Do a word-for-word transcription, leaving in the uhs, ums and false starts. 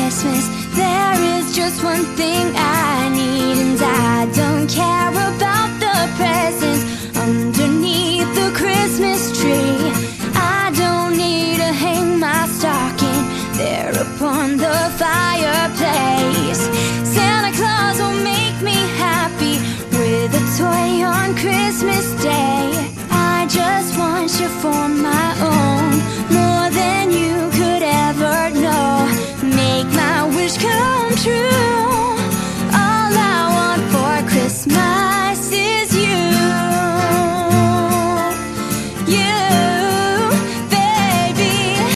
Christmas, there is just one thing I need, and I don't care about the presents underneath the Christmas tree. I don't need to hang my stocking there upon the fireplace. Santa Claus will make me happy with a toy on Christmas Day. I just want you for my own.